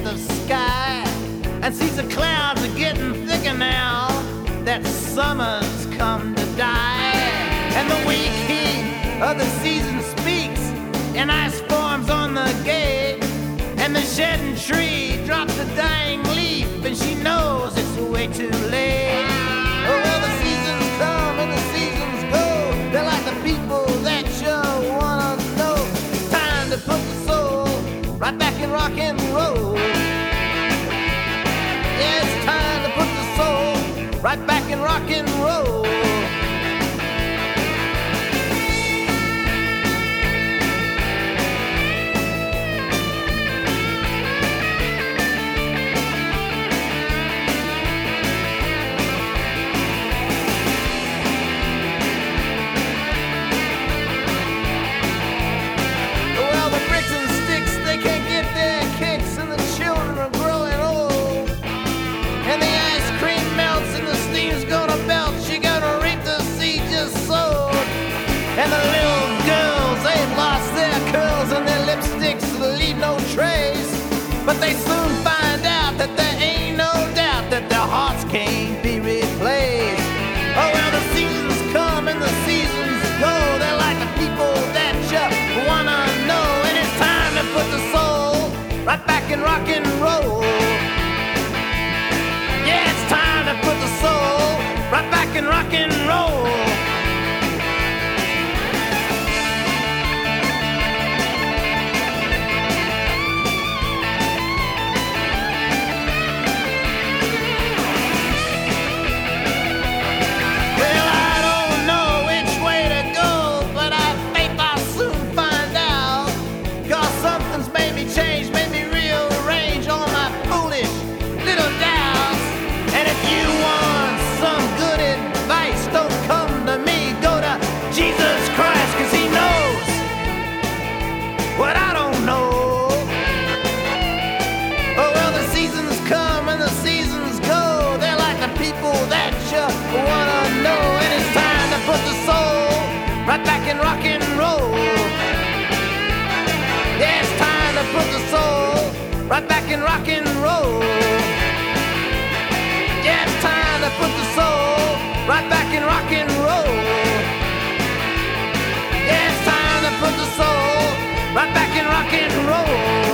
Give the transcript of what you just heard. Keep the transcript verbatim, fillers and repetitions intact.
the sky and sees the clouds are getting thicker now, that summer's come to die. And the weak heat of the season speaks, and ice forms on the gate, and the shedding tree drops a dying leaf, and she knows it's way too late. Oh, well, the seasons come and the seasons go, they're like the people that you wanna know. It's time to put the soul right back in rock and roll. Yeah, it's time to put the soul right back in rock and roll. And the little girls, they've lost their curls and their lipsticks leave no trace. But they soon find out that there ain't no doubt that their hearts can't be replaced. Oh, well, the seasons come and the seasons go, they're like the people that you wanna know. And it's time to put the soul right back in rock and roll. Yeah, it's time to put the soul right back in rock and roll. Wanna know, and it's time to put the soul right back in rock and roll. Yeah, it's time to put the soul right back in rock and roll. Yeah, it's time to put the soul right back in rock and roll. Yeah, it's time to put the soul right back in rock and roll.